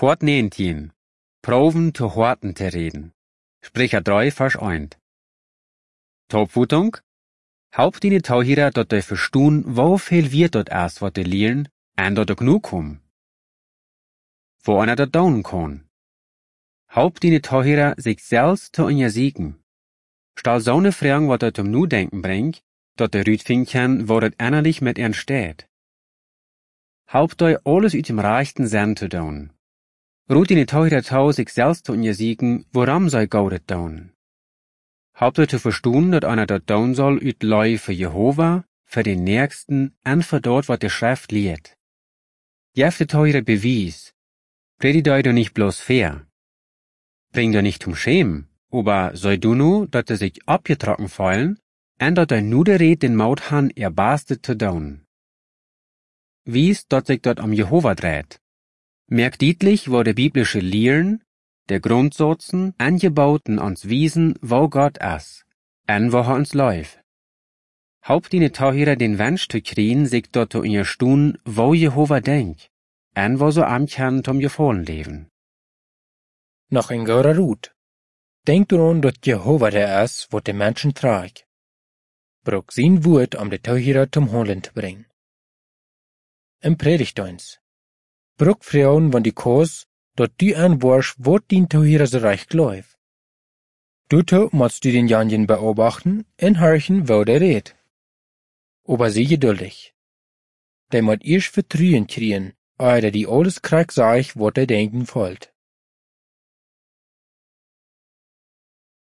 Port 19. Proven zu Horten te reden. Sprecher 3, Vers 1. Topvoetung. Haupt die Tauhierer dat de verstoen woveel wir dort erst wat de leeren en dat de genoeg kom. Wo einer dat down kon. Haupt die Tauhierer sich selbst zu untersiegen. Stall so ne Fragen wat dat nu denken bringt, dat de Rüdfing kann, wo dat innerlich mit ihren steht. Haupt euch alles uit dem reichten Sinn zu tun. Ruht die Tauhierer tau sich selbst zu untersiegen, woran sei gaudet tun. Haupt euch zu verstehen, dat einer dat tun soll uit Leu für Jehova, für den Nächsten en für dort, wat die Schrift lehrt. Jef de Tauhierer Bewies. Predigt euch doch nicht bloß fair. Bring doch nicht zum Schämen, aber sei du nu, dat de sich abgetrocken feilen, en dat de nu de Red den Mauthan erbastet zu tun. Wies, dat sich dort am Jehova dreht. Merkt deutlich, wo der biblische Lehren, der Grundsätzen, angebauten ans Wiesen, wo Gott ist, en wo uns läuft. Haupt die Tauhierer den Wunsch zu kriegen, sich dort zu unterstehen, wo Jehova denkt, en wo so am kann zum Gefallen leben. Noch ein gauder Rut. Denkt daran, dass Jehova der ist, wo die Menschen trägt. Braucht sein Wort, um die Tauhierer zum Handeln zu bringen. Im Predigtdienst. Braucht Frauen, wenn die Kurs, dort die anwarsch, wo die Tauhierer so recht läuft. Du musst du den Janjen beobachten und horchen, wo der redet. Aber sei geduldig. Der muss erst Vertrauen kriegen, oder die alles kriegt, sag, was der denken wollt.